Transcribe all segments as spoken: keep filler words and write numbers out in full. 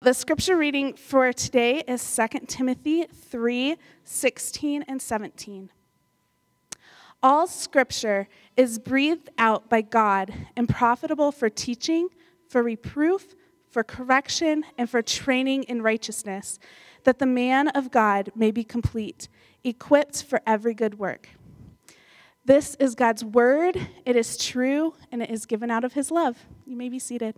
The scripture reading for today is Second Timothy three, sixteen and seventeen. All scripture is breathed out by God and profitable for teaching, for reproof, for correction, and for training in righteousness, that the man of God may be complete, equipped for every good work. This is God's word. It is true, and it is given out of his love. You may be seated.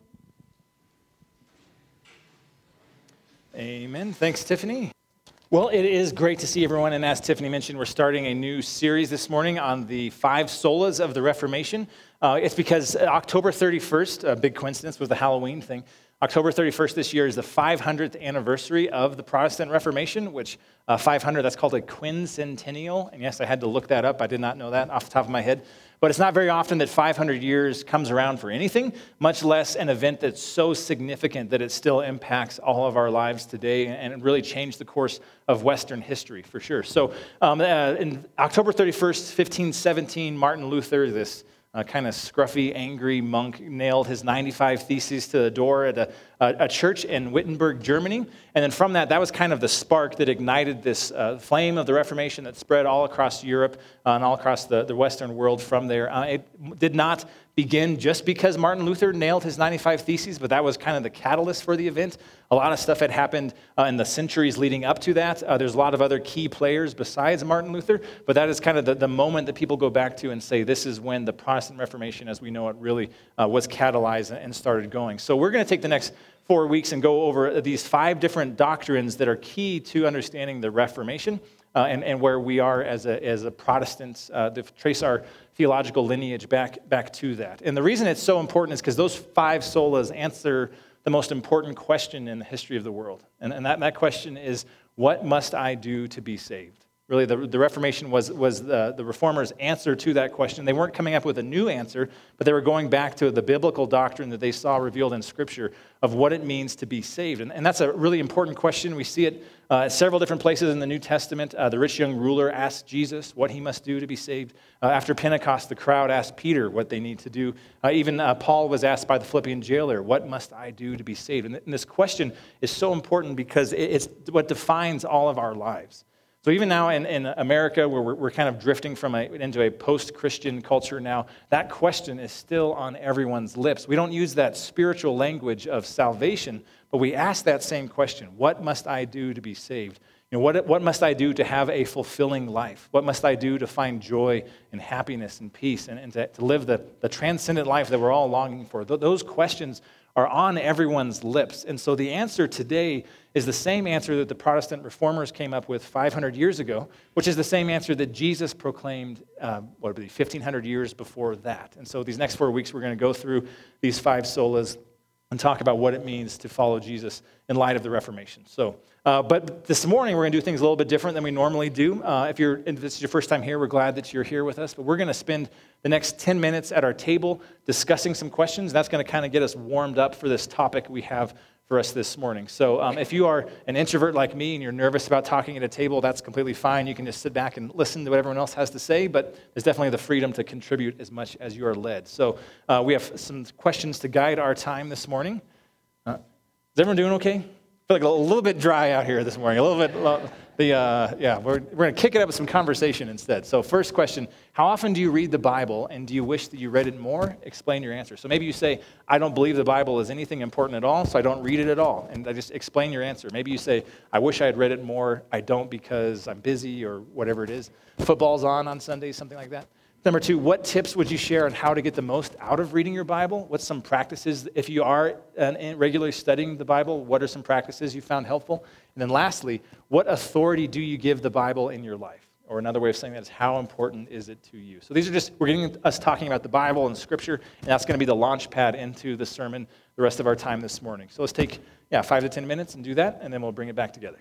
Amen. Thanks, Tiffany. Well, it is great to see everyone, and as Tiffany mentioned, we're starting a new series this morning on the five solas of the Reformation. Uh, it's because October thirty-first, a big coincidence, was the Halloween thing. October thirty-first this year is the five hundredth anniversary of the Protestant Reformation, which uh, five hundred, that's called a quincentennial. And yes, I had to look that up. I did not know that off the top of my head. But it's not very often that five hundred years comes around for anything, much less an event that's so significant that it still impacts all of our lives today and it really changed the course of Western history, for sure. So um, uh, in October thirty-first, fifteen seventeen, Martin Luther, this Uh, kind of scruffy, angry monk, nailed his ninety-five Theses to the door at a, a, a church in Wittenberg, Germany. And then from that, that was kind of the spark that ignited this uh, flame of the Reformation that spread all across Europe uh, and all across the, the Western world from there. Uh, it did not begin just because Martin Luther nailed his ninety-five Theses, but that was kind of the catalyst for the event. A lot of stuff had happened uh, in the centuries leading up to that. Uh, there's a lot of other key players besides Martin Luther, but that is kind of the, the moment that people go back to and say, this is when the Protestant Reformation, as we know it, really uh, was catalyzed and started going. So we're going to take the next four weeks and go over these five different doctrines that are key to understanding the Reformation uh, and, and where we are as a, as a Protestant, uh, to trace our theological lineage back, back to that. And the reason it's so important is because those five solas answer the most important question in the history of the world. And, and that, that question is, what must I do to be saved? Really, the, the Reformation was, was the, the Reformers' answer to that question. They weren't coming up with a new answer, but they were going back to the biblical doctrine that they saw revealed in Scripture of what it means to be saved. And, and that's a really important question. We see it uh, at several different places in the New Testament. Uh, the rich young ruler asked Jesus what he must do to be saved. Uh, after Pentecost, the crowd asked Peter what they need to do. Uh, even uh, Paul was asked by the Philippian jailer, what must I do to be saved? And, th- and this question is so important because it, it's what defines all of our lives. So even now in, in America, where we're, we're kind of drifting from a, into a post-Christian culture now, that question is still on everyone's lips. We don't use that spiritual language of salvation, but we ask that same question, what must I do to be saved? You know, what, what must I do to have a fulfilling life? What must I do to find joy and happiness and peace and, and to, to live the, the transcendent life that we're all longing for? Th- those questions are on everyone's lips. And so the answer today is the same answer that the Protestant reformers came up with five hundred years ago, which is the same answer that Jesus proclaimed, uh, what would it be, fifteen hundred years before that. And so these next four weeks, we're going to go through these five solas and talk about what it means to follow Jesus in light of the Reformation. So, uh, but this morning, we're going to do things a little bit different than we normally do. Uh, if, you're, if this is your first time here, we're glad that you're here with us. But we're going to spend the next ten minutes at our table discussing some questions. That's going to kind of get us warmed up for this topic we have for us this morning. So um, if you are an introvert like me and you're nervous about talking at a table, that's completely fine. You can just sit back and listen to what everyone else has to say, but there's definitely the freedom to contribute as much as you are led. So uh, we have some questions to guide our time this morning. Uh, is everyone doing okay? I feel like a little bit dry out here this morning, a little bit, uh, the uh, yeah, we're, we're going to kick it up with some conversation instead. So first question, how often do you read the Bible and do you wish that you read it more? Explain your answer. So maybe you say, I don't believe the Bible is anything important at all, so I don't read it at all. And I just explain your answer. Maybe you say, I wish I had read it more. I don't because I'm busy or whatever it is. Football's on on Sundays, something like that. Number two, what tips would you share on how to get the most out of reading your Bible? What's some practices, if you are uh, regularly studying the Bible, what are some practices you found helpful? And then lastly, what authority do you give the Bible in your life? Or another way of saying that is, how important is it to you? So these are just, we're getting us talking about the Bible and Scripture, and that's going to be the launch pad into the sermon the rest of our time this morning. So let's take, yeah, five to ten minutes and do that, and then we'll bring it back together.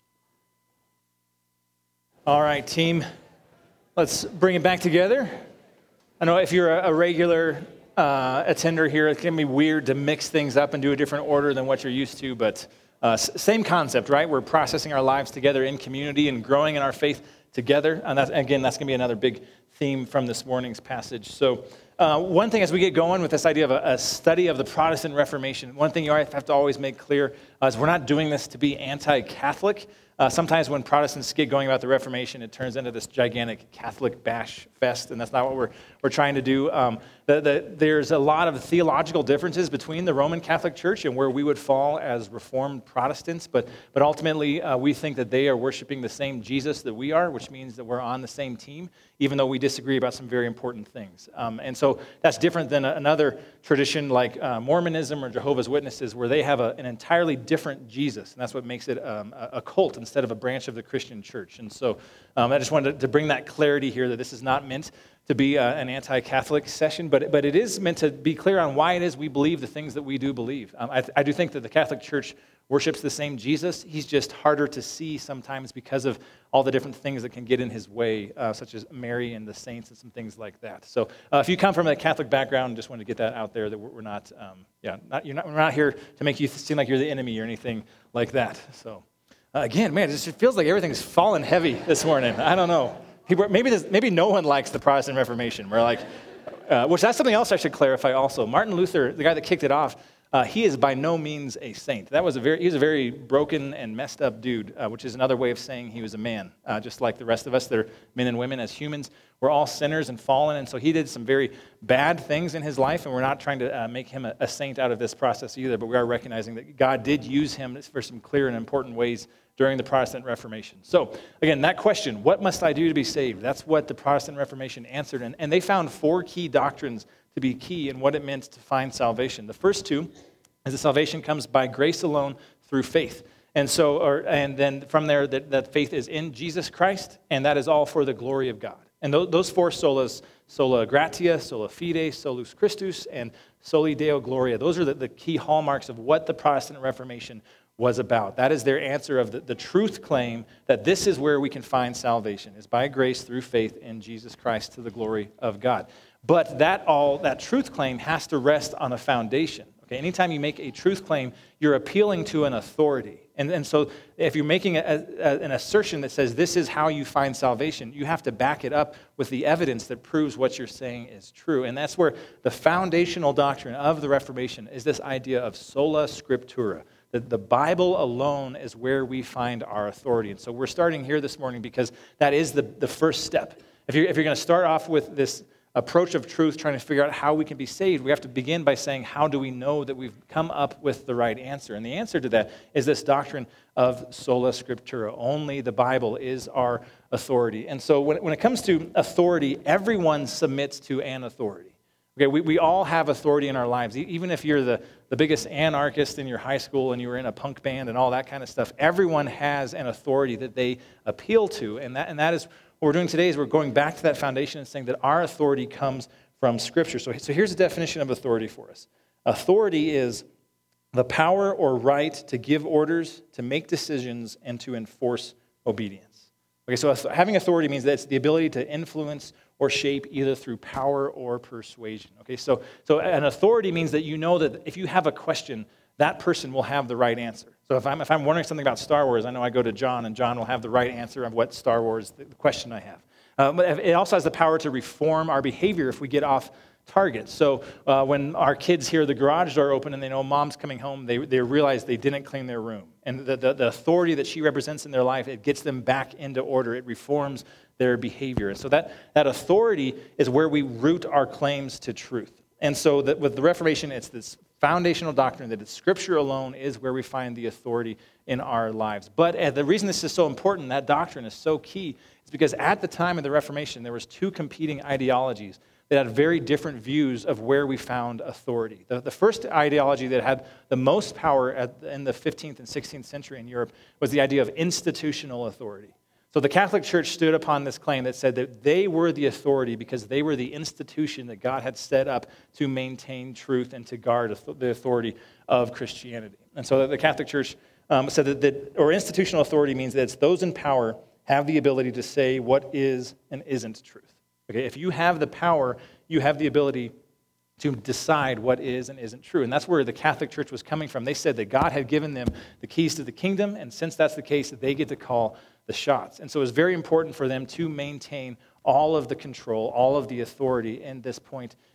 All right, team. Let's bring it back together. I know if you're a regular uh, attender here, it can be weird to mix things up and do a different order than what you're used to, but uh, same concept, right? We're processing our lives together in community and growing in our faith together. And that's, again, that's going to be another big theme from this morning's passage. So uh, one thing as we get going with this idea of a, a study of the Protestant Reformation, one thing you have to always make clear uh, is we're not doing this to be anti-Catholic. Uh, sometimes when Protestants get going about the Reformation, it turns into this gigantic Catholic bash fest, and that's not what we're we're trying to do. Um, the, the, there's a lot of theological differences between the Roman Catholic Church and where we would fall as Reformed Protestants, but but ultimately uh, we think that they are worshiping the same Jesus that we are, which means that we're on the same team, even though we disagree about some very important things. Um, and so that's different than a, another tradition like uh, Mormonism or Jehovah's Witnesses, where they have a, an entirely different Jesus, and that's what makes it um, a, a cult instead of a branch of the Christian church. And so um, I just wanted to, to bring that clarity here that this is not meant to be uh, an anti-Catholic session, but, but it is meant to be clear on why it is we believe the things that we do believe. Um, I, I do think that the Catholic Church worships the same Jesus. He's just harder to see sometimes because of all the different things that can get in his way, uh, such as Mary and the saints and some things like that. So uh, if you come from a Catholic background, just want to get that out there that we're, we're not, um, yeah, not, you're not, we're not here to make you seem like you're the enemy or anything like that. So uh, again, man, it just feels like everything's fallen heavy this morning. I don't know. People, maybe, this, maybe no one likes the Protestant Reformation. We're like, uh, which that's something else I should clarify also. Martin Luther, the guy that kicked it off, uh, he is by no means a saint. That was a very, he was a very broken and messed up dude, uh, which is another way of saying he was a man. Uh, just like the rest of us, they're men and women as humans. We're all sinners and fallen, and so he did some very bad things in his life, and we're not trying to uh, make him a, a saint out of this process either, but we are recognizing that God did use him for some clear and important ways during the Protestant Reformation. So, again, that question, what must I do to be saved? That's what the Protestant Reformation answered, and, and they found four key doctrines to be key in what it meant to find salvation. The first two is that salvation comes by grace alone through faith. And so, or, and then from there, that, that faith is in Jesus Christ, and that is all for the glory of God. And those, those four solas, sola gratia, sola fide, solus Christus, and soli Deo gloria, those are the, the key hallmarks of what the Protestant Reformation was about. That is their answer of the, the truth claim that this is where we can find salvation, is by grace through faith in Jesus Christ to the glory of God. But that all that truth claim has to rest on a foundation. Okay, anytime you make a truth claim, you're appealing to an authority. And, and so if you're making a, a, an assertion that says this is how you find salvation, you have to back it up with the evidence that proves what you're saying is true. And that's where the foundational doctrine of the Reformation is this idea of sola scriptura, that the Bible alone is where we find our authority. And so we're starting here this morning because that is the, the first step. If you're, if you're going to start off with this approach of truth, trying to figure out how we can be saved, we have to begin by saying, how do we know that we've come up with the right answer? And the answer to that is this doctrine of sola scriptura. Only the Bible is our authority. And so when, when it comes to authority, everyone submits to an authority. Okay, we, we all have authority in our lives. Even if you're the, the biggest anarchist in your high school and you were in a punk band and all that kind of stuff, everyone has an authority that they appeal to. And that, and that is what we're doing today, is we're going back to that foundation and saying that our authority comes from Scripture. So, so here's a definition of authority for us. Authority is the power or right to give orders, to make decisions, and to enforce obedience. Okay, so having authority means that it's the ability to influence or shape either through power or persuasion. Okay, so, so an authority means that you know that if you have a question, that person will have the right answer. So if I'm, if I'm wondering something about Star Wars, I know I go to John, and John will have the right answer of what Star Wars, the question I have. Uh, but it also has the power to reform our behavior if we get off target. So uh, when our kids hear the garage door open and they know mom's coming home, they, they realize they didn't clean their room. And the, the, the authority that she represents in their life, it gets them back into order. It reforms their behavior. And so that, that authority is where we root our claims to truth. And so that with the Reformation, it's this foundational doctrine that it's Scripture alone is where we find the authority in our lives. But uh, the reason this is so important, that doctrine is so key, is because at the time of the Reformation, there was two competing ideologies that had very different views of where we found authority. The, the first ideology that had the most power at, in the fifteenth and sixteenth century in Europe was the idea of institutional authority. So the Catholic Church stood upon this claim that said that they were the authority because they were the institution that God had set up to maintain truth and to guard the authority of Christianity. And so the Catholic Church um, said that, that, or institutional authority means that it's those in power have the ability to say what is and isn't truth. Okay, if you have the power, you have the ability to decide what is and isn't true. And that's where the Catholic Church was coming from. They said that God had given them the keys to the kingdom, and since that's the case, they get to call the shots. And so it was very important for them to maintain all of the control, all of the authority in this point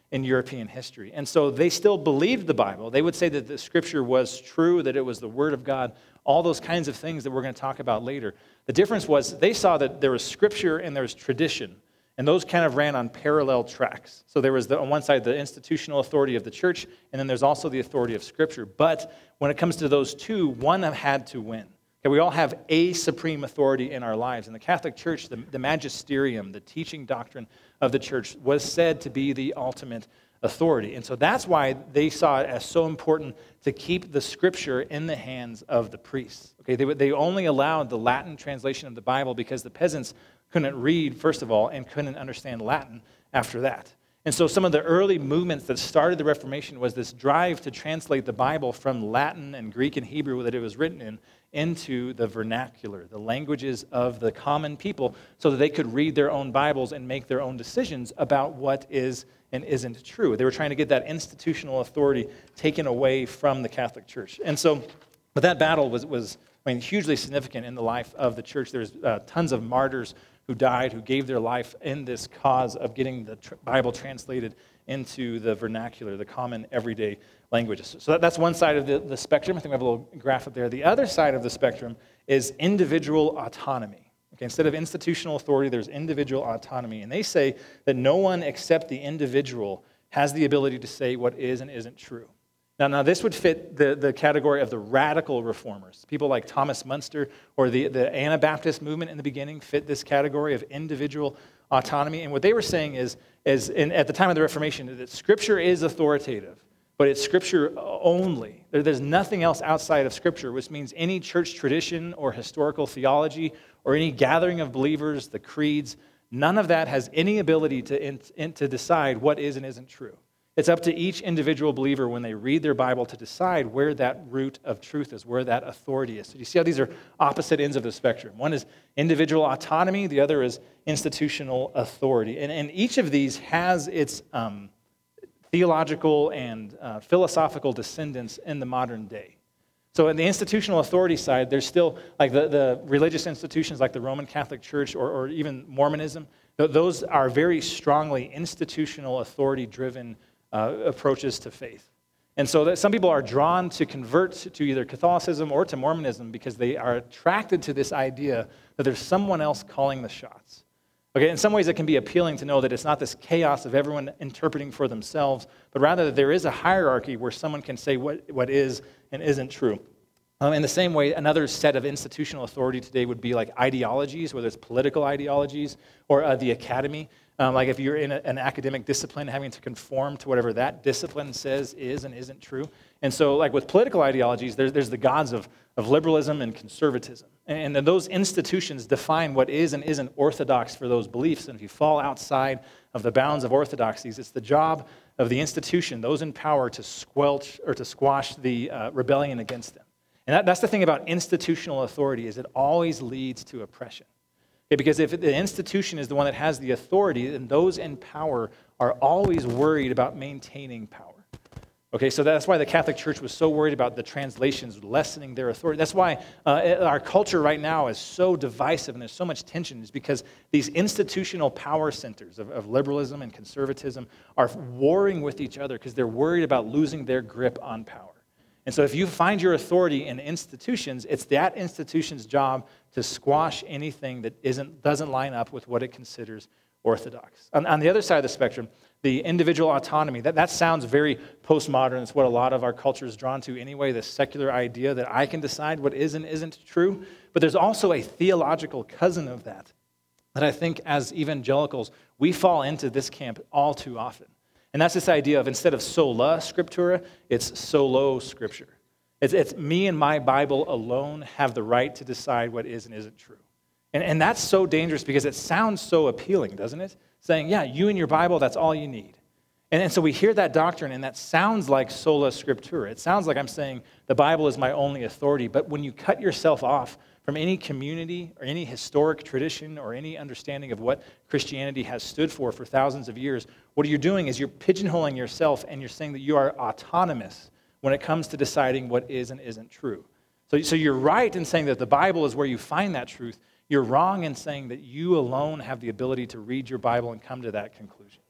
in European history. And so they still believed the Bible. They would say that the Scripture was true, that it was the Word of God, all those kinds of things that we're going to talk about later. The difference was they saw that there was Scripture and there was tradition, and those kind of ran on parallel tracks. So there was, the, on one side, the institutional authority of the church, and then there's also the authority of Scripture. But when it comes to those two, one had to win. Okay, we all have a supreme authority in our lives. In the Catholic Church, the, the magisterium, the teaching doctrine of the church, was said to be the ultimate authority. And so that's why they saw it as so important to keep the Scripture in the hands of the priests. Okay, they, they only allowed the Latin translation of the Bible because the peasants couldn't read, first of all, and couldn't understand Latin after that. And so some of the early movements that started the Reformation was this drive to translate the Bible from Latin and Greek and Hebrew that it was written in into the vernacular, the languages of the common people, so that they could read their own Bibles and make their own decisions about what is and isn't true. They were trying to get that institutional authority taken away from the Catholic Church. And so, but that battle was, was I mean, hugely significant in the life of the church. There's uh, tons of martyrs who died, who gave their life in this cause of getting the tr- Bible translated into the vernacular, the common everyday languages. So that, that's one side of the, the spectrum. I think we have a little graph up there. The other side of the spectrum is individual autonomy. Okay, instead of institutional authority, there's individual autonomy. And they say that no one except the individual has the ability to say what is and isn't true. Now, now this would fit the, the category of the radical reformers. People like Thomas Munster or the, the Anabaptist movement in the beginning fit this category of individual autonomy. And what they were saying is, is in, at the time of the Reformation, that Scripture is authoritative, but it's Scripture only. There, there's nothing else outside of Scripture, which means any church tradition or historical theology or any gathering of believers, the creeds, none of that has any ability to, in, in, to decide what is and isn't true. It's up to each individual believer when they read their Bible to decide where that root of truth is, where that authority is. So you see how these are opposite ends of the spectrum. One is individual autonomy, the other is institutional authority. And, and each of these has its um, theological and uh, philosophical descendants in the modern day. So in the institutional authority side, there's still like the, the religious institutions like the Roman Catholic Church or, or even Mormonism. Those are very strongly institutional authority-driven Uh, approaches to faith. And so that some people are drawn to convert to either Catholicism or to Mormonism because they are attracted to this idea that there's someone else calling the shots. Okay, in some ways it can be appealing to know that it's not this chaos of everyone interpreting for themselves, but rather that there is a hierarchy where someone can say what, what is and isn't true. Um, in the same way, another set of institutional authority today would be like ideologies, whether it's political ideologies or uh, the academy. Um, like if you're in a, an academic discipline, having to conform to whatever that discipline says is and isn't true. And so like with political ideologies, there's, there's the gods of, of liberalism and conservatism. And, and then those institutions define what is and isn't orthodox for those beliefs. And if you fall outside of the bounds of orthodoxies, it's the job of the institution, those in power, to squelch or to squash the uh, rebellion against them. And that, that's the thing about institutional authority, is it always leads to oppression. Okay, because if the institution is the one that has the authority, then those in power are always worried about maintaining power. Okay, so that's why the Catholic Church was so worried about the translations lessening their authority. That's why uh, our culture right now is so divisive and there's so much tension, is because these institutional power centers of, of liberalism and conservatism are warring with each other because they're worried about losing their grip on power. And so if you find your authority in institutions, it's that institution's job to squash anything that isn't, doesn't line up with what it considers orthodox. On, on the other side of the spectrum, the individual autonomy, that, that sounds very postmodern. It's what a lot of our culture is drawn to anyway, the secular idea that I can decide what is and isn't true. But there's also a theological cousin of that, that I think as evangelicals, we fall into this camp all too often. And that's this idea of, instead of sola scriptura, it's solo scripture. It's, it's me and my Bible alone have the right to decide what is and isn't true. And, and that's so dangerous because it sounds so appealing, doesn't it? Saying, yeah, you and your Bible, that's all you need. And, and so we hear that doctrine, and that sounds like sola scriptura. It sounds like I'm saying the Bible is my only authority. But when you cut yourself off from any community or any historic tradition or any understanding of what Christianity has stood for for thousands of years, what you're doing is you're pigeonholing yourself, and you're saying that you are autonomous when it comes to deciding what is and isn't true. So, so you're right in saying that the Bible is where you find that truth. You're wrong in saying that you alone have the ability to read your Bible and come to that conclusion.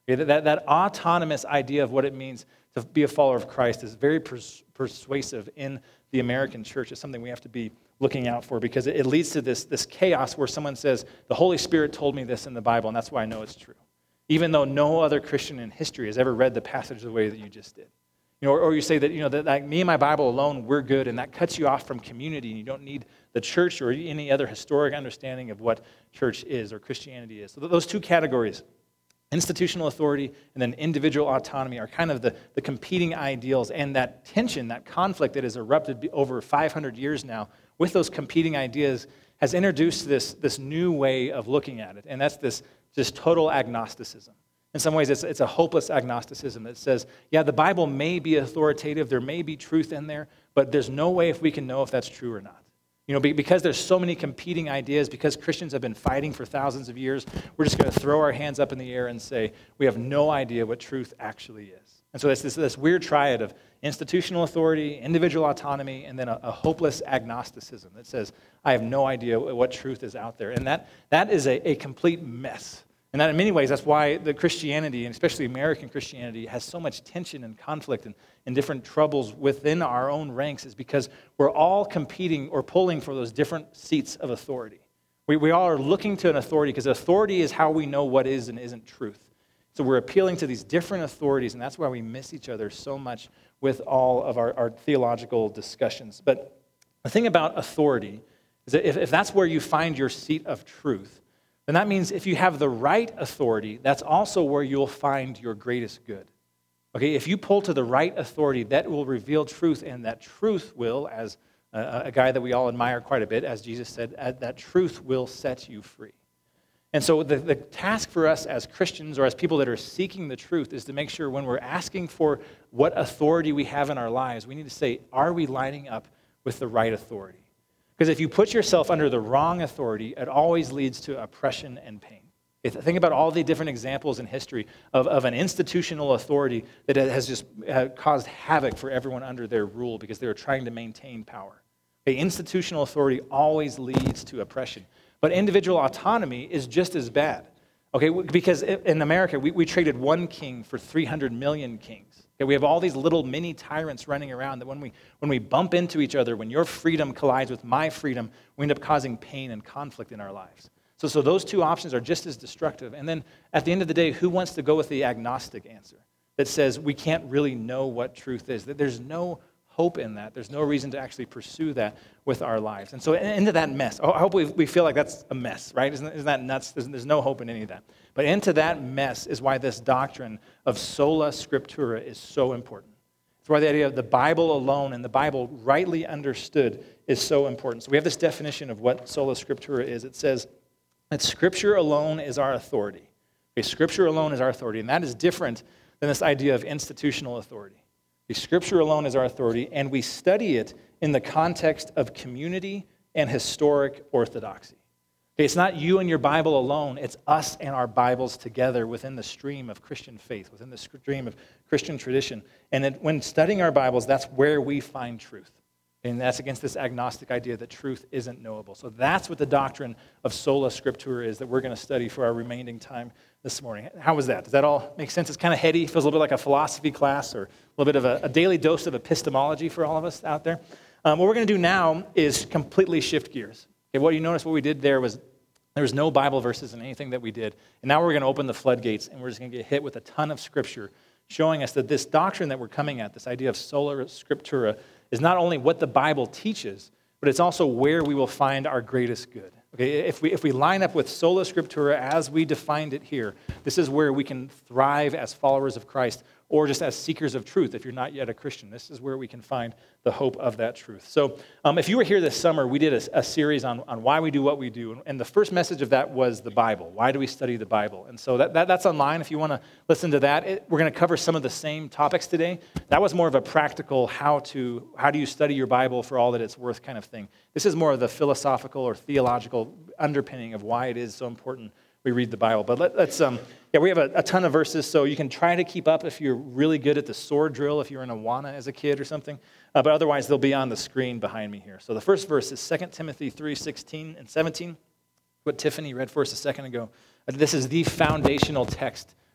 Okay, that, that, that autonomous idea of what it means to be a follower of Christ is very pers- persuasive in the American church. It's something we have to be looking out for because it, it leads to this, this chaos where someone says, the Holy Spirit told me this in the Bible, and that's why I know it's true. Even though no other Christian in history has ever read the passage the way that you just did. You know, or, or you say that, you know, that like me and my Bible alone, we're good, and that cuts you off from community, and you don't need the church or any other historic understanding of what church is or Christianity is. So those two categories, institutional authority and then individual autonomy, are kind of the, the competing ideals, and that tension, that conflict that has erupted over five hundred years now with those competing ideas has introduced this, this new way of looking at it, and that's this just total agnosticism. In some ways, it's, it's a hopeless agnosticism that says, yeah, the Bible may be authoritative, there may be truth in there, but there's no way if we can know if that's true or not. You know, because there's so many competing ideas, because Christians have been fighting for thousands of years, we're just going to throw our hands up in the air and say, we have no idea what truth actually is. And so it's this, this weird triad of institutional authority, individual autonomy, and then a, a hopeless agnosticism that says, I have no idea what truth is out there. And that, that is a, a complete mess. And that in many ways, that's why the Christianity, and especially American Christianity, has so much tension and conflict and, and different troubles within our own ranks, is because we're all competing or pulling for those different seats of authority. We, we all are looking to an authority because authority is how we know what is and isn't truth. So we're appealing to these different authorities, and that's why we miss each other so much with all of our, our theological discussions. But the thing about authority is that if, if that's where you find your seat of truth, then that means if you have the right authority, that's also where you'll find your greatest good. Okay, if you pull to the right authority, that will reveal truth, and that truth will, as a, a guy that we all admire quite a bit, as Jesus said, that truth will set you free. And so the, the task for us as Christians or as people that are seeking the truth is to make sure when we're asking for what authority we have in our lives, we need to say, are we lining up with the right authority? Because if you put yourself under the wrong authority, it always leads to oppression and pain. If, think about all the different examples in history of, of an institutional authority that has just uh, caused havoc for everyone under their rule because they were trying to maintain power. Okay, institutional authority always leads to oppression. But individual autonomy is just as bad. Okay, because in America, we, we traded one king for three hundred million kings. Okay, we have all these little mini tyrants running around that when we, when we bump into each other, when your freedom collides with my freedom, we end up causing pain and conflict in our lives. So, so those two options are just as destructive. And then at the end of the day, who wants to go with the agnostic answer that says we can't really know what truth is? That there's no hope in that. There's no reason to actually pursue that with our lives. And so into that mess, I hope we, we feel like that's a mess, right? Isn't, isn't that nuts? There's, there's no hope in any of that. But into that mess is why this doctrine of sola scriptura is so important. It's why the idea of the Bible alone and the Bible rightly understood is so important. So we have this definition of what sola scriptura is. It says that Scripture alone is our authority. Okay, Scripture alone is our authority, and that is different than this idea of institutional authority. The Scripture alone is our authority, and we study it in the context of community and historic orthodoxy. Okay, it's not you and your Bible alone, it's us and our Bibles together within the stream of Christian faith, within the stream of Christian tradition. And then when studying our Bibles, that's where we find truth. And that's against this agnostic idea that truth isn't knowable. So that's what the doctrine of sola scriptura is that we're going to study for our remaining time this morning. How was that? Does that all make sense? It's kind of heady. Feels a little bit like a philosophy class or a little bit of a, a daily dose of epistemology for all of us out there. Um, what we're going to do now is completely shift gears. Okay, what you notice what we did there was there was no Bible verses in anything that we did. And now we're going to open the floodgates, and we're just going to get hit with a ton of Scripture showing us that this doctrine that we're coming at, this idea of sola scriptura, is not only what the Bible teaches, but it's also where we will find our greatest good. Okay, if we if we line up with sola scriptura as we defined it here, this is where we can thrive as followers of Christ or just as seekers of truth if you're not yet a Christian. This is where we can find the hope of that truth. So um, if you were here this summer, we did a, a series on, on why we do what we do. And the first message of that was the Bible. Why do we study the Bible? And so that, that that's online if you want to listen to that. It, we're going to cover some of the same topics today. That was more of a practical how to, how do you study your Bible for all that it's worth kind of thing. This is more of the philosophical or theological underpinning of why it is so important we read the Bible. But let, let's, um, yeah, we have a, a ton of verses, so you can try to keep up if you're really good at the sword drill, if you're in Awana as a kid or something. Uh, but otherwise, they'll be on the screen behind me here. So the first verse is Second Timothy three sixteen and seventeen, what Tiffany read for us a second ago. Uh, this is the foundational text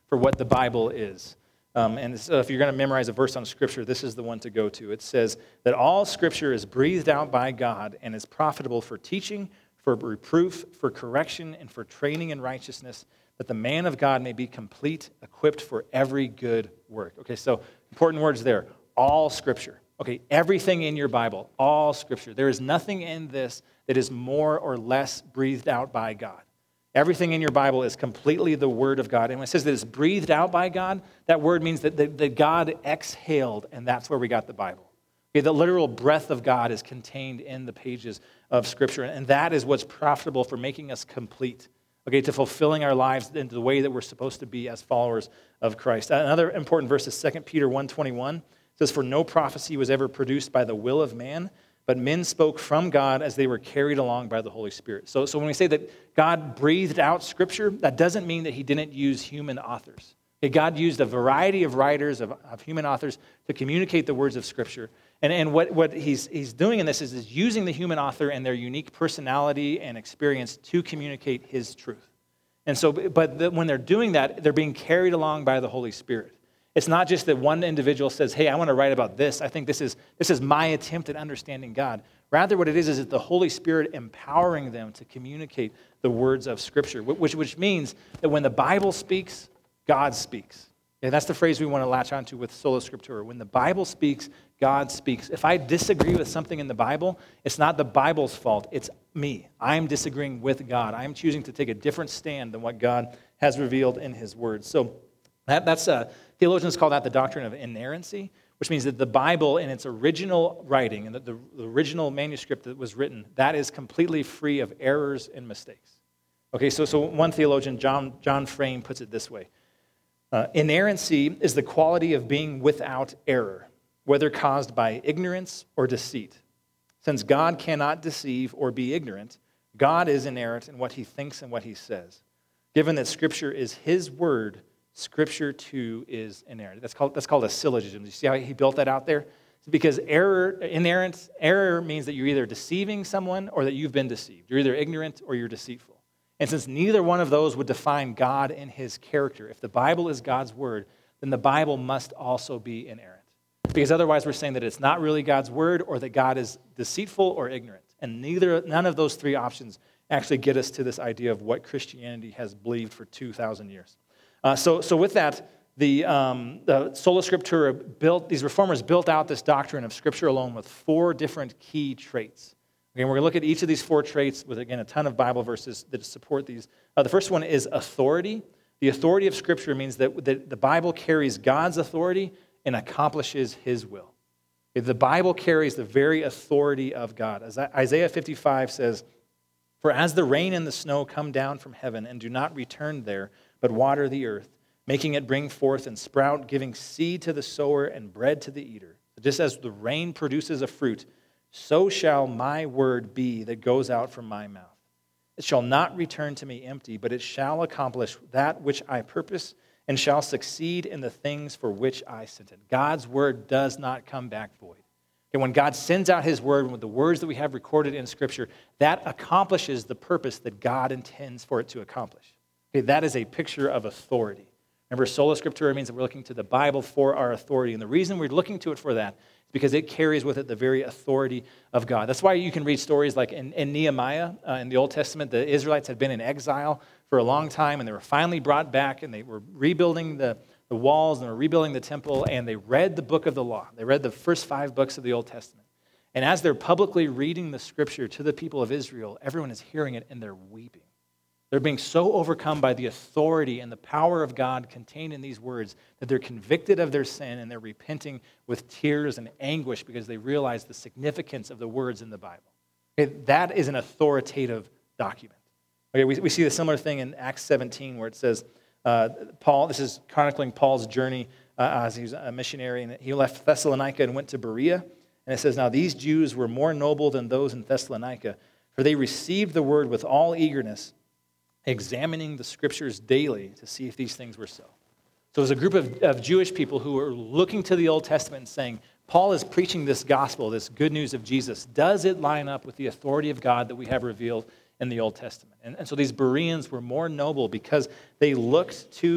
for what the Bible is. Um, and so if you're going to memorize a verse on Scripture, this is the one to go to. It says that all Scripture is breathed out by God and is profitable for teaching, for reproof, for correction, and for training in righteousness, that the man of God may be complete, equipped for every good work. Okay, so important words there. All Scripture. Okay, everything in your Bible, all Scripture. There is nothing in this that is more or less breathed out by God. Everything in your Bible is completely the Word of God. And when it says that it's breathed out by God, that word means that, that, that God exhaled, and that's where we got the Bible. Okay, the literal breath of God is contained in the pages of Scripture, and that is what's profitable for making us complete, okay, to fulfilling our lives into the way that we're supposed to be as followers of Christ. Another important verse is Second Peter one twenty-one. It says, "For no prophecy was ever produced by the will of man, but men spoke from God as they were carried along by the Holy Spirit." So, so when we say that God breathed out Scripture, that doesn't mean that he didn't use human authors. Okay, God used a variety of writers, of, of human authors, to communicate the words of Scripture. And, and what, what he's, he's doing in this is, is using the human author and their unique personality and experience to communicate his truth. And so, but the, when they're doing that, they're being carried along by the Holy Spirit. It's not just that one individual says, hey, I want to write about this. I think this is, this is my attempt at understanding God. Rather, what it is is that the Holy Spirit empowering them to communicate the words of Scripture, which, which means that when the Bible speaks, God speaks. And that's the phrase we want to latch onto with Sola Scriptura. When the Bible speaks, God speaks. If I disagree with something in the Bible, it's not the Bible's fault. It's me. I'm disagreeing with God. I'm choosing to take a different stand than what God has revealed in his word. So that, that's, uh, theologians call that the doctrine of inerrancy, which means that the Bible in its original writing, and the, the, the original manuscript that was written, that is completely free of errors and mistakes. Okay, so, so one theologian, John, John Frame, puts it this way. Uh, inerrancy is the quality of being without error, whether caused by ignorance or deceit. Since God cannot deceive or be ignorant, God is inerrant in what he thinks and what he says. Given that Scripture is his word, Scripture too is inerrant. That's called, that's called a syllogism. You see how he built that out there? It's because error, inerrant, error means that you're either deceiving someone or that you've been deceived. You're either ignorant or you're deceitful. And since neither one of those would define God and his character, if the Bible is God's word, then the Bible must also be inerrant. Because otherwise we're saying that it's not really God's word or that God is deceitful or ignorant. And neither, none of those three options actually get us to this idea of what Christianity has believed for two thousand years. Uh, so, so with that, the, um, the Sola Scriptura built, these reformers built out this doctrine of Scripture alone with four different key traits. Okay, we're going to look at each of these four traits with, again, a ton of Bible verses that support these. Uh, the first one is authority. The authority of Scripture means that, that the Bible carries God's authority and accomplishes his will. Okay, the Bible carries the very authority of God. As Isaiah fifty-five says, "For as the rain and the snow come down from heaven and do not return there, but water the earth, making it bring forth and sprout, giving seed to the sower and bread to the eater. Just as the rain produces a fruit, so shall my word be that goes out from my mouth. It shall not return to me empty, but it shall accomplish that which I purpose and shall succeed in the things for which I sent it." God's word does not come back void. And when God sends out his word, with the words that we have recorded in Scripture, that accomplishes the purpose that God intends for it to accomplish. Okay, that is a picture of authority. Remember, Sola Scriptura means that we're looking to the Bible for our authority. And the reason we're looking to it for that is because it carries with it the very authority of God. That's why you can read stories like in, in Nehemiah uh, in the Old Testament. The Israelites had been in exile for a long time, and they were finally brought back, and they were rebuilding the, the walls, and they were rebuilding the temple, and they read the book of the law. They read the first five books of the Old Testament. And as they're publicly reading the Scripture to the people of Israel, everyone is hearing it, and they're weeping. They're being so overcome by the authority and the power of God contained in these words that they're convicted of their sin and they're repenting with tears and anguish because they realize the significance of the words in the Bible. Okay, that is an authoritative document. Okay, we, we see a similar thing in Acts seventeen where it says, uh, Paul, this is chronicling Paul's journey uh, as he was a missionary, and he left Thessalonica and went to Berea. And it says, "Now these Jews were more noble than those in Thessalonica, for they received the word with all eagerness, examining the Scriptures daily to see if these things were so." So there's a group of, of Jewish people who are looking to the Old Testament and saying, Paul is preaching this gospel, this good news of Jesus. Does it line up with the authority of God that we have revealed in the Old Testament? And, and so these Bereans were more noble because they looked to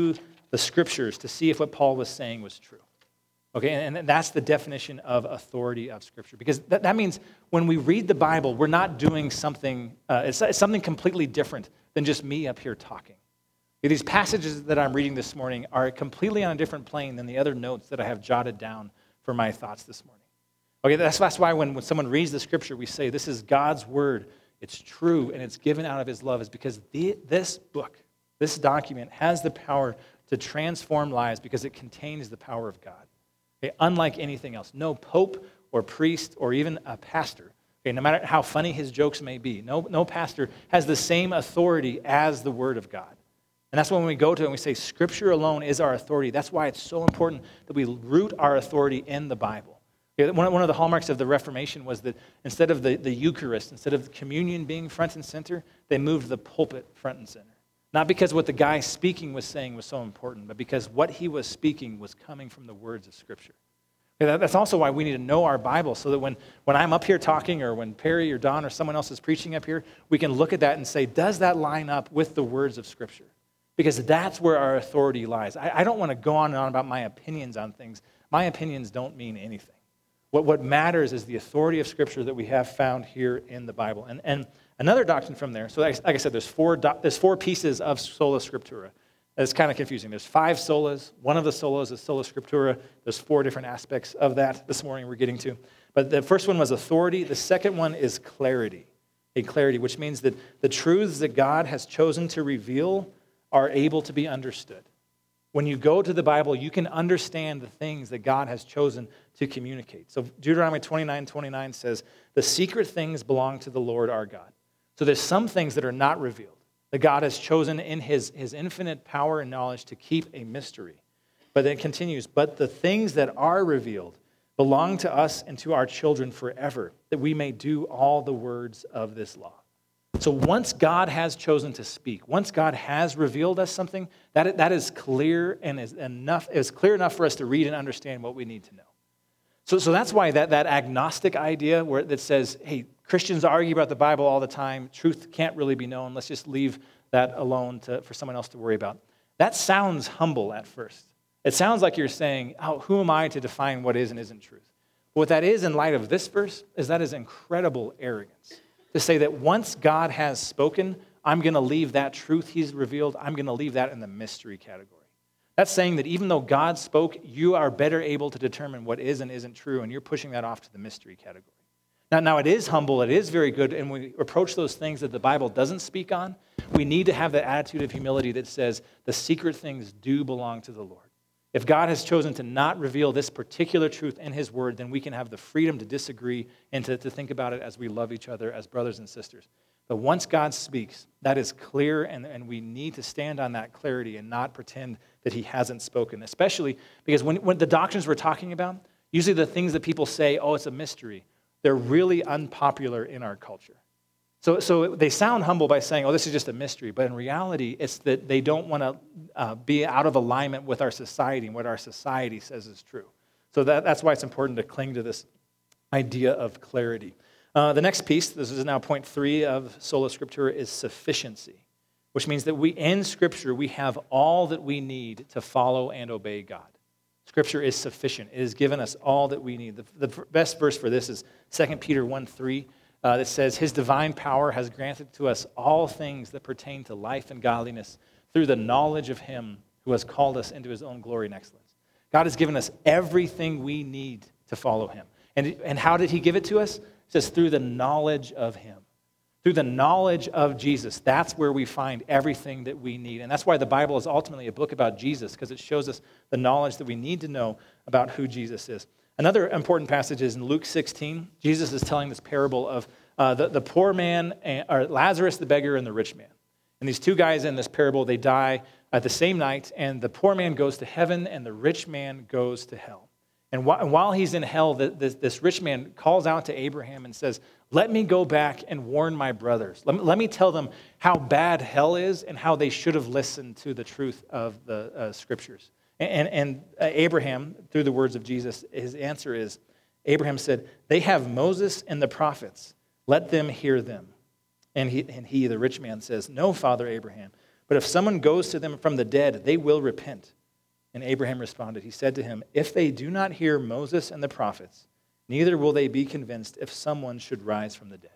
the scriptures to see if what Paul was saying was true. Okay, and, and that's the definition of authority of Scripture. Because that, that means when we read the Bible, we're not doing something, uh, it's, it's something completely different than just me up here talking. Okay, these passages that I'm reading this morning are completely on a different plane than the other notes that I have jotted down for my thoughts this morning. Okay, that's, that's why when, when someone reads the Scripture, we say this is God's Word, it's true, and it's given out of His love, is because the, this book, this document has the power to transform lives because it contains the power of God. Okay, unlike anything else. No pope or priest or even a pastor, okay, no matter how funny his jokes may be, no, no pastor has the same authority as the Word of God. And that's when we go to it and we say Scripture alone is our authority. That's why it's so important that we root our authority in the Bible. Okay, one, one of the hallmarks of the Reformation was that instead of the, the Eucharist, instead of communion being front and center, they moved the pulpit front and center. Not because what the guy speaking was saying was so important, but because what he was speaking was coming from the words of Scripture. That's also why we need to know our Bible, so that when, when I'm up here talking, or when Perry or Don or someone else is preaching up here, we can look at that and say, does that line up with the words of Scripture? Because that's where our authority lies. I, I don't want to go on and on about my opinions on things. My opinions don't mean anything. What, what matters is the authority of Scripture that we have found here in the Bible. And, and another doctrine from there, so like, like I said, there's four, do, there's four pieces of sola scriptura. It's kind of confusing. There's five solas. One of the solas is sola scriptura. There's four different aspects of that this morning we're getting to. But the first one was authority. The second one is clarity. A clarity, which means that the truths that God has chosen to reveal are able to be understood. When you go to the Bible, you can understand the things that God has chosen to communicate. So Deuteronomy twenty-nine twenty-nine says, the secret things belong to the Lord our God. So there's some things that are not revealed, that God has chosen in his, his infinite power and knowledge to keep a mystery. But then it continues, but the things that are revealed belong to us and to our children forever, that we may do all the words of this law. So once God has chosen to speak, once God has revealed us something, that, that is clear and is enough, is clear enough for us to read and understand what we need to know. So, so that's why that, that agnostic idea where that says, hey, Christians argue about the Bible all the time, truth can't really be known, let's just leave that alone to, for someone else to worry about. That sounds humble at first. It sounds like you're saying, oh, who am I to define what is and isn't truth? But what that is in light of this verse is that is incredible arrogance. To say that once God has spoken, I'm going to leave that truth he's revealed, I'm going to leave that in the mystery category. That's saying that even though God spoke, you are better able to determine what is and isn't true, and you're pushing that off to the mystery category. Now, now it is humble, it is very good, and when we approach those things that the Bible doesn't speak on, we need to have that attitude of humility that says the secret things do belong to the Lord. If God has chosen to not reveal this particular truth in his word, then we can have the freedom to disagree and to, to think about it as we love each other as brothers and sisters. But once God speaks, that is clear, and, and we need to stand on that clarity and not pretend that he hasn't spoken, especially because when, when the doctrines we're talking about, usually the things that people say, oh, it's a mystery, they're really unpopular in our culture. So, so they sound humble by saying, oh, this is just a mystery. But in reality, it's that they don't want to uh, be out of alignment with our society and what our society says is true. So that, that's why it's important to cling to this idea of clarity. Uh, the next piece, this is now point three of Sola Scriptura, is sufficiency, which means that we, in Scripture, we have all that we need to follow and obey God. Scripture is sufficient. It has given us all that we need. The, the best verse for this is Second Peter one three. Uh, that says, his divine power has granted to us all things that pertain to life and godliness through the knowledge of him who has called us into his own glory and excellence. God has given us everything we need to follow him. And, and how did he give it to us? It says through the knowledge of him. Through the knowledge of Jesus. That's where we find everything that we need. And that's why the Bible is ultimately a book about Jesus, because it shows us the knowledge that we need to know about who Jesus is. Another important passage is in Luke sixteen. Jesus is telling this parable of uh, the, the poor man, and, or Lazarus the beggar, and the rich man. And these two guys in this parable, they die at the same night, and the poor man goes to heaven, and the rich man goes to hell. And, wh- and while he's in hell, the, this, this rich man calls out to Abraham and says, let me go back and warn my brothers. Let me, let me tell them how bad hell is and how they should have listened to the truth of the uh, Scriptures. And, and Abraham, through the words of Jesus, his answer is, Abraham said, they have Moses and the prophets. Let them hear them. And he, and he, the rich man, says, no, Father Abraham, but if someone goes to them from the dead, they will repent. And Abraham responded, he said to him, if they do not hear Moses and the prophets, neither will they be convinced if someone should rise from the dead.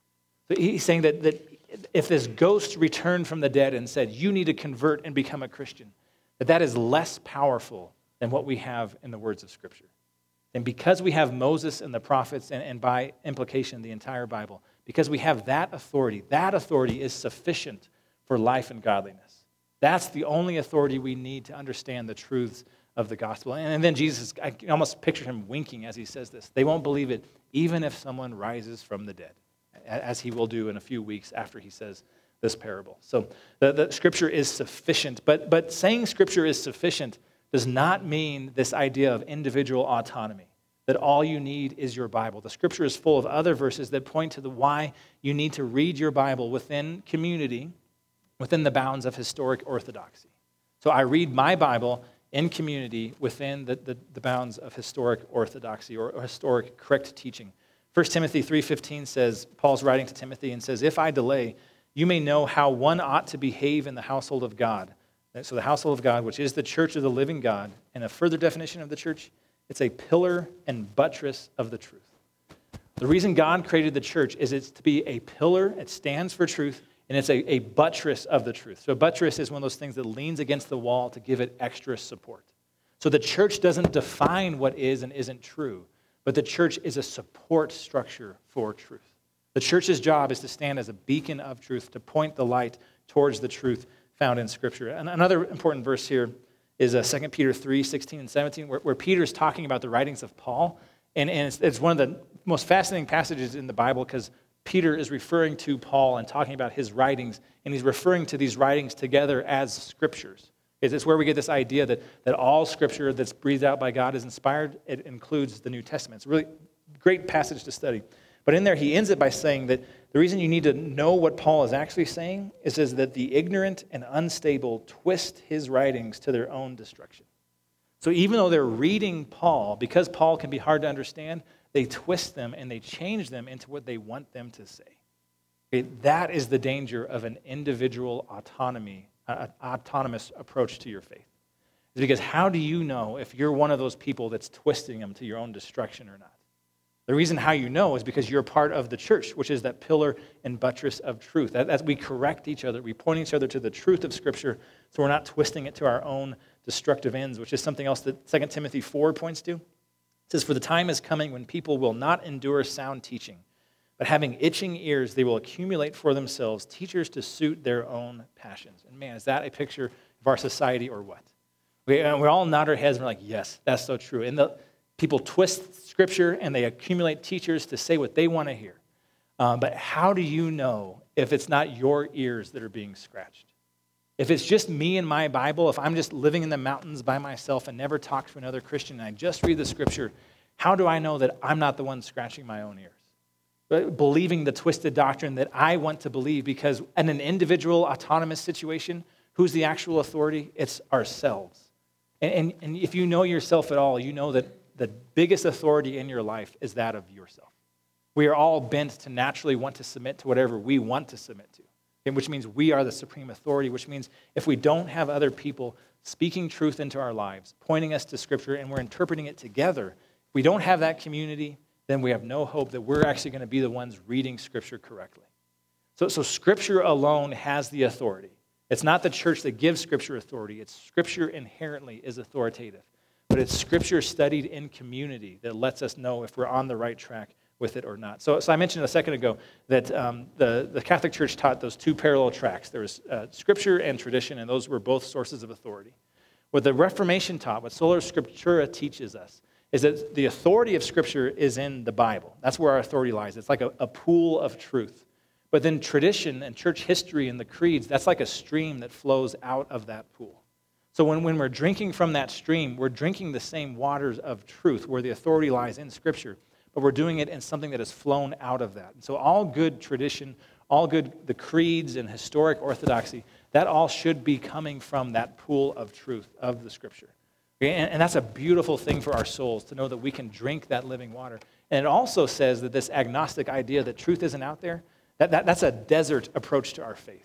So he's saying that, that if this ghost returned from the dead and said, you need to convert and become a Christian, that that is less powerful than what we have in the words of Scripture. And because we have Moses and the prophets, and, and by implication the entire Bible, because we have that authority, that authority is sufficient for life and godliness. That's the only authority we need to understand the truths of the gospel. And, and then Jesus, I can almost picture him winking as he says this. They won't believe it even if someone rises from the dead, as he will do in a few weeks after he says this parable. So the, the Scripture is sufficient, but, but saying Scripture is sufficient does not mean this idea of individual autonomy, that all you need is your Bible. The Scripture is full of other verses that point to the why you need to read your Bible within community, within the bounds of historic orthodoxy. So I read my Bible in community within the, the, the bounds of historic orthodoxy or, or historic correct teaching. First Timothy three fifteen says, Paul's writing to Timothy and says, if I delay, you may know how one ought to behave in the household of God. So the household of God, which is the church of the living God, and a further definition of the church, it's a pillar and buttress of the truth. The reason God created the church is it's to be a pillar, it stands for truth, and it's a, a buttress of the truth. So a buttress is one of those things that leans against the wall to give it extra support. So the church doesn't define what is and isn't true, but the church is a support structure for truth. The church's job is to stand as a beacon of truth, to point the light towards the truth found in Scripture. And another important verse here is uh, Second Peter three sixteen and seventeen, where, where Peter's talking about the writings of Paul. And, and it's, it's one of the most fascinating passages in the Bible because Peter is referring to Paul and talking about his writings, and he's referring to these writings together as Scriptures. It's where we get this idea that, that all Scripture that's breathed out by God is inspired. It includes the New Testament. It's a really great passage to study. But in there, he ends it by saying that the reason you need to know what Paul is actually saying is, is that the ignorant and unstable twist his writings to their own destruction. So even though they're reading Paul, because Paul can be hard to understand, they twist them and they change them into what they want them to say. Okay, that is the danger of an individual autonomy, uh, autonomous approach to your faith. It's because how do you know if you're one of those people that's twisting them to your own destruction or not? The reason how you know is because you're part of the church, which is that pillar and buttress of truth. As we correct each other, we point each other to the truth of Scripture so we're not twisting it to our own destructive ends, which is something else that Second Timothy four points to. It says, for the time is coming when people will not endure sound teaching, but having itching ears, they will accumulate for themselves teachers to suit their own passions. And man, is that a picture of our society or what? We, uh, we all nod our heads and we're like, yes, that's so true. And the people twist Scripture and they accumulate teachers to say what they want to hear. Um, but how do you know if it's not your ears that are being scratched? If it's just me and my Bible, if I'm just living in the mountains by myself and never talk to another Christian and I just read the Scripture, how do I know that I'm not the one scratching my own ears? But believing the twisted doctrine that I want to believe, because in an individual autonomous situation, who's the actual authority? It's ourselves. And, and, and if you know yourself at all, you know that the biggest authority in your life is that of yourself. We are all bent to naturally want to submit to whatever we want to submit to, okay, which means we are the supreme authority, which means if we don't have other people speaking truth into our lives, pointing us to Scripture, and we're interpreting it together, if we don't have that community, then we have no hope that we're actually going to be the ones reading Scripture correctly. So, so Scripture alone has the authority. It's not the church that gives Scripture authority. It's Scripture inherently is authoritative. But it's Scripture studied in community that lets us know if we're on the right track with it or not. So, so I mentioned a second ago that um, the, the Catholic Church taught those two parallel tracks. There was uh, Scripture and tradition, and those were both sources of authority. What the Reformation taught, what Sola Scriptura teaches us, is that the authority of Scripture is in the Bible. That's where our authority lies. It's like a, a pool of truth. But then tradition and church history and the creeds, that's like a stream that flows out of that pool. So when, when we're drinking from that stream, we're drinking the same waters of truth where the authority lies in Scripture, but we're doing it in something that has flown out of that. And so all good tradition, all good, the creeds and historic orthodoxy, that all should be coming from that pool of truth of the Scripture. Okay? And, and that's a beautiful thing for our souls to know that we can drink that living water. And it also says that this agnostic idea that truth isn't out there, that, that, that's a desert approach to our faith.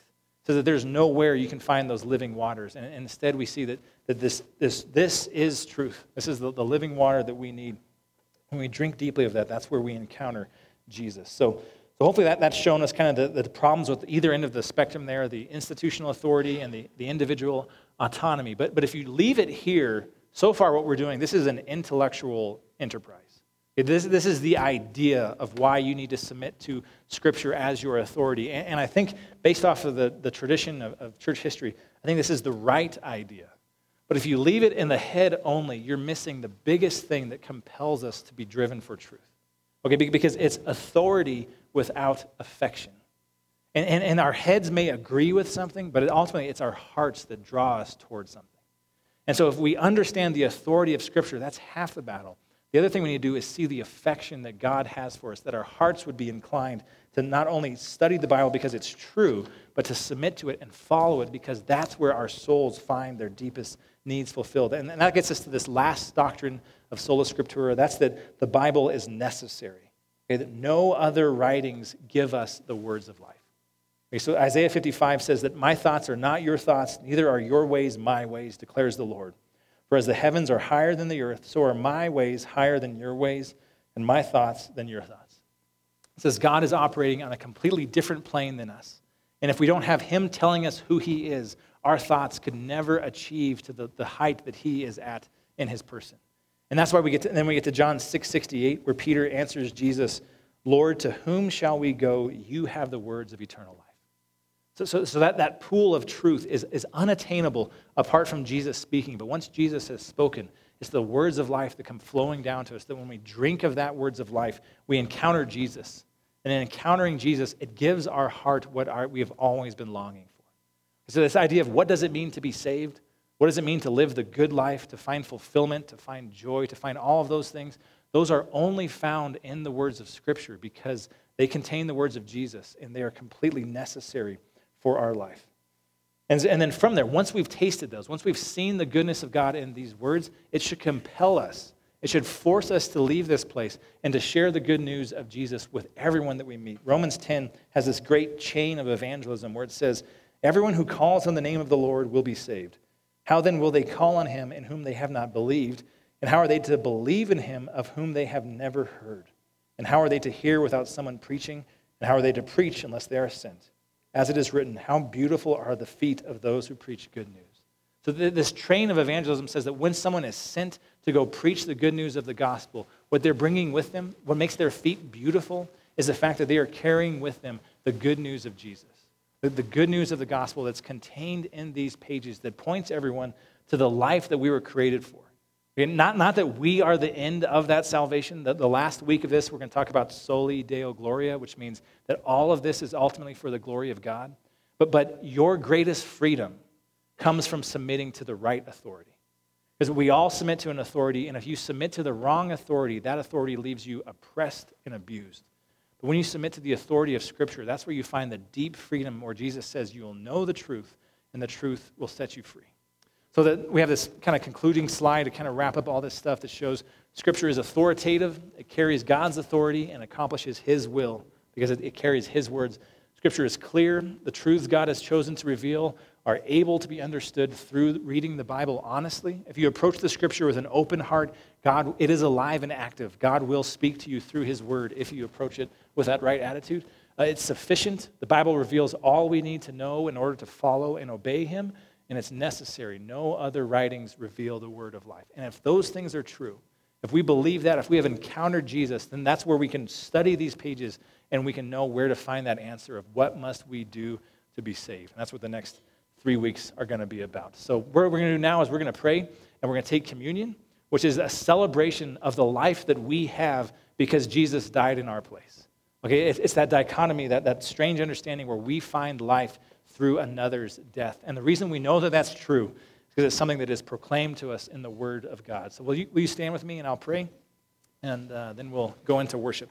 so that there's nowhere you can find those living waters. And, and instead we see that, that this, this, this is truth. This is the, the living water that we need. When we drink deeply of that, that's where we encounter Jesus. So, so hopefully that, that's shown us kind of the, the problems with either end of the spectrum there, the institutional authority and the, the individual autonomy. But, but if you leave it here, so far what we're doing, this is an intellectual enterprise. This, this is the idea of why you need to submit to Scripture as your authority. And, and I think based off of the, the tradition of, of church history, I think this is the right idea. But if you leave it in the head only, you're missing the biggest thing that compels us to be driven for truth. Okay, because it's authority without affection. And, and, and our heads may agree with something, but it, ultimately it's our hearts that draw us towards something. And so if we understand the authority of Scripture, that's half the battle. The other thing we need to do is see the affection that God has for us, that our hearts would be inclined to not only study the Bible because it's true, but to submit to it and follow it because that's where our souls find their deepest needs fulfilled. And, and that gets us to this last doctrine of sola scriptura. That's that the Bible is necessary, okay, that no other writings give us the words of life. Okay, so Isaiah fifty-five says that my thoughts are not your thoughts, neither are your ways my ways, declares the Lord. For as the heavens are higher than the earth, so are my ways higher than your ways, and my thoughts than your thoughts. It says God is operating on a completely different plane than us. And if we don't have him telling us who he is, our thoughts could never achieve to the, the height that he is at in his person. And that's why we get to, and then we get to John six sixty-eight, where Peter answers Jesus, Lord, to whom shall we go? You have the words of eternal life. So, so, so that, that pool of truth is, is unattainable apart from Jesus speaking. But once Jesus has spoken, it's the words of life that come flowing down to us, that when we drink of that words of life, we encounter Jesus. And in encountering Jesus, it gives our heart what our, we have always been longing for. So this idea of what does it mean to be saved? What does it mean to live the good life, to find fulfillment, to find joy, to find all of those things? Those are only found in the words of Scripture because they contain the words of Jesus, and they are completely necessary for our life. And, and then from there, once we've tasted those, once we've seen the goodness of God in these words, it should compel us. It should force us to leave this place and to share the good news of Jesus with everyone that we meet. Romans ten has this great chain of evangelism where it says, everyone who calls on the name of the Lord will be saved. How then will they call on him in whom they have not believed? And how are they to believe in him of whom they have never heard? And how are they to hear without someone preaching? And how are they to preach unless they are sent? As it is written, how beautiful are the feet of those who preach good news. So this train of evangelism says that when someone is sent to go preach the good news of the gospel, what they're bringing with them, what makes their feet beautiful, is the fact that they are carrying with them the good news of Jesus. The, the good news of the gospel that's contained in these pages that points everyone to the life that we were created for. Not, not that we are the end of that salvation. The, the last week of this, we're going to talk about soli Deo Gloria, which means that all of this is ultimately for the glory of God. But, but your greatest freedom comes from submitting to the right authority. Because we all submit to an authority, and if you submit to the wrong authority, that authority leaves you oppressed and abused. But when you submit to the authority of Scripture, that's where you find the deep freedom where Jesus says you will know the truth, and the truth will set you free. So that we have this kind of concluding slide to kind of wrap up all this stuff that shows Scripture is authoritative, it carries God's authority, and accomplishes his will because it, it carries his words. Scripture is clear. The truths God has chosen to reveal are able to be understood through reading the Bible honestly. If you approach the Scripture with an open heart, God, it is alive and active. God will speak to you through his word if you approach it with that right attitude. Uh, it's sufficient. The Bible reveals all we need to know in order to follow and obey him. And it's necessary. No other writings reveal the word of life. And if those things are true, if we believe that, if we have encountered Jesus, then that's where we can study these pages and we can know where to find that answer of what must we do to be saved. And that's what the next three weeks are going to be about. So what we're going to do now is we're going to pray and we're going to take communion, which is a celebration of the life that we have because Jesus died in our place. Okay, it's that dichotomy, that, that strange understanding where we find life through another's death. And the reason we know that that's true is because it's something that is proclaimed to us in the Word of God. So will you, will you stand with me and I'll pray, and uh, then we'll go into worship.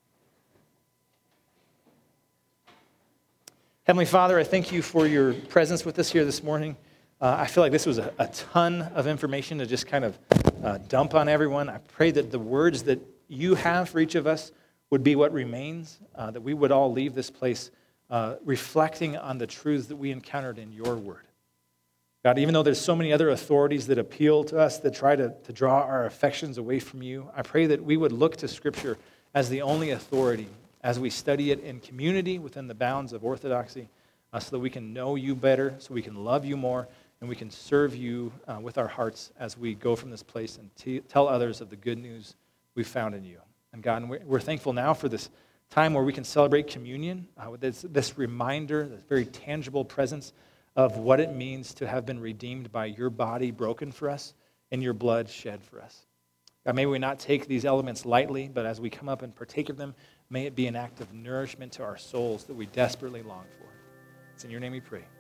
Heavenly Father, I thank you for your presence with us here this morning. Uh, I feel like this was a, a ton of information to just kind of uh, dump on everyone. I pray that the words that you have for each of us would be what remains, uh, that we would all leave this place uh, reflecting on the truths that we encountered in your word. God, even though there's so many other authorities that appeal to us, that try to, to draw our affections away from you, I pray that we would look to Scripture as the only authority as we study it in community within the bounds of orthodoxy, uh, so that we can know you better, so we can love you more, and we can serve you uh, with our hearts as we go from this place and t- tell others of the good news we've found in you. And God, we're, we're thankful now for this time where we can celebrate communion, uh, with this, this reminder, this very tangible presence of what it means to have been redeemed by your body broken for us and your blood shed for us. God, may we not take these elements lightly, but as we come up and partake of them, may it be an act of nourishment to our souls that we desperately long for. It's in your name we pray.